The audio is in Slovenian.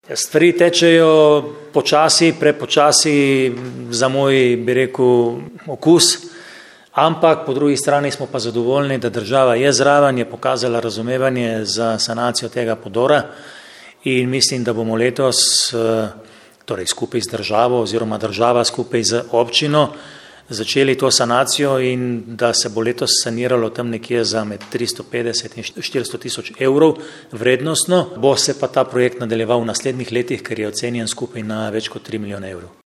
Stvari tečejo počasi, prepočasi za moj, bi rekel, okus, ampak po drugi strani smo pa zadovoljni, da država je zraven, je pokazala razumevanje za sanacijo tega podora in mislim, da bomo letos, torej skupaj z državo oziroma država skupaj z občino, začeli to sanacijo in da se bo letos saniralo tam nekje za med 350 in 400 tisoč evrov vrednostno. Bo se pa ta projekt nadaljeval v naslednjih letih, ker je ocenjen skupaj na več kot 3 milijone evrov.